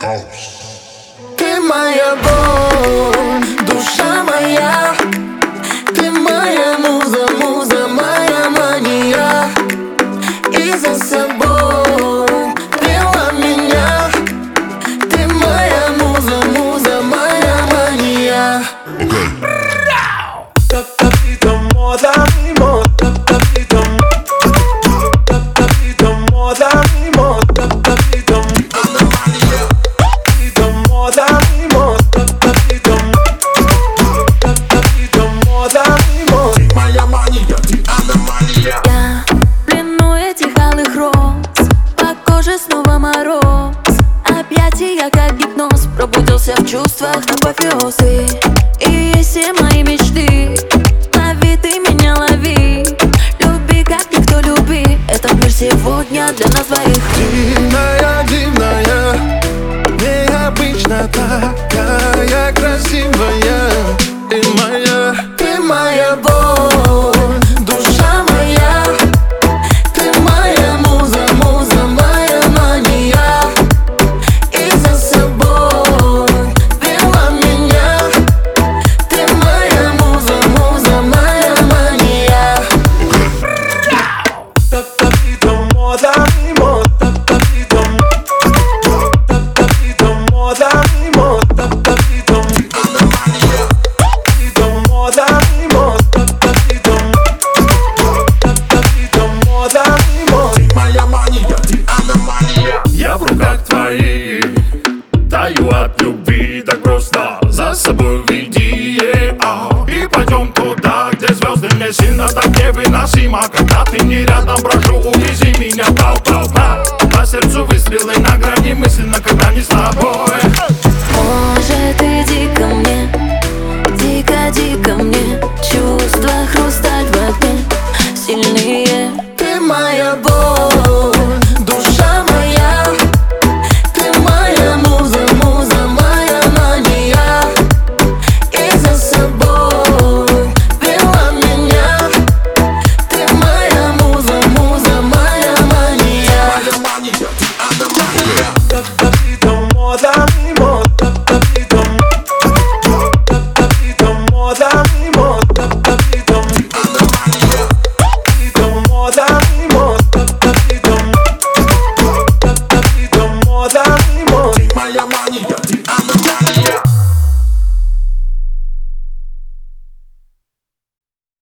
Ты моя боль, душа моя. Ты моя муза, муза, моя мания. И за собой вела меня. Ты моя муза, муза, моя мания. Я в плену этих алых роз, по коже снова мороз. Объятия как гипноз, пробудился в чувствах апофеозы. И есть все мои мечты, лови ты меня, лови. Люби как никто люби, этот мир сегодня для нас двоих. Дивная, дивная, необычно такая красивая. Ты моя боль, душа моя. Ты моя муза, муза, моя мания. И за собой вела меня. Ты моя муза, муза, моя мания. Я в руках твоих, таю от любви, так просто за собой веди, и пойдем туда, где звезды мне сильно так невыносимо. Когда ты не рядом, брожу